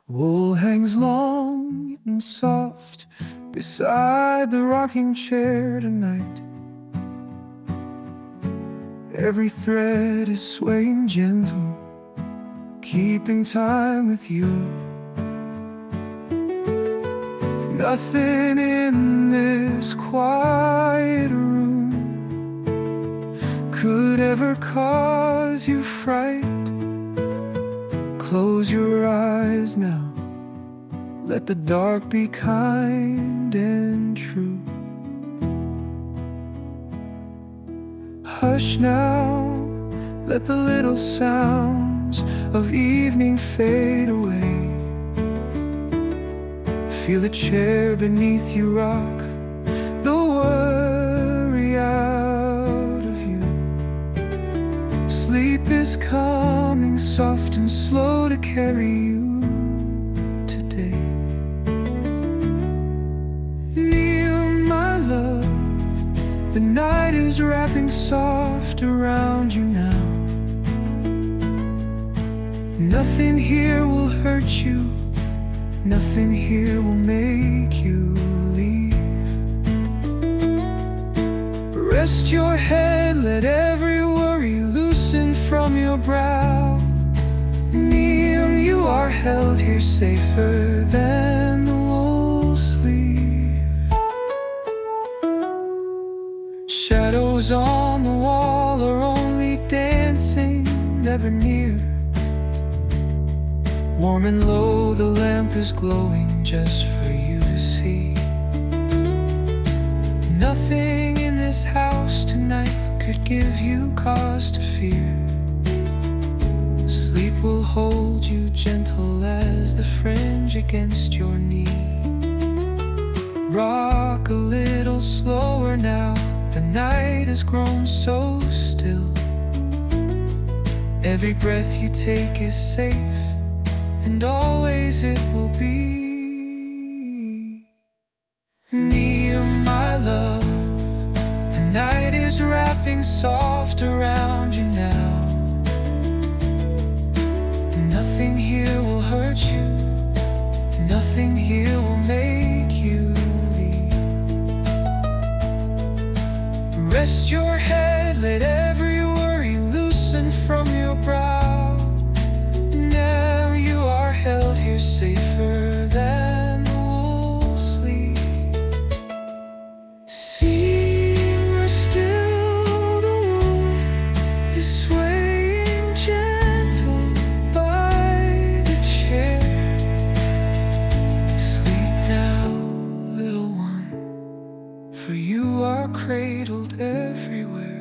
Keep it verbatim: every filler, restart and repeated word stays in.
Wool hangs long and soft beside the rocking chair tonight. Every thread is swaying gentle, keeping time with you. Nothing in this quiet room could ever cause you fright. Close your eyes now, let the dark be kind and true. Hush now, let the little sounds of evening fade away. Feel the chair beneath you rock the worry out of you. Sleep is coming soft and slow to carry you today. Kneel, my love, the night is wrapping soft around you now. Nothing here will hurt you, nothing here will make you leave. Rest your head, let every worry loosen from your brow. Kneel, you are held here safer than the wool sleeve. Shadows on the wall are only dancing, never near. Warm and low, the lamp is glowing just for you to see. Nothing in this house tonight could give you cause to fear. Sleep will hold you gentle as the fringe against your knee. Rock a little slower now, the night has grown so still. Every breath you take is safe, and always it will be. Kneel, my love, the night is wrapping soft around you now. Nothing here will hurt you, nothing here will make you leave. Rest your head, let every worry loosen from your brow. Held here safer than the wool sleeve. See where still the wool is swaying gentle by the chair. Sleep now, little one, for you are cradled everywhere.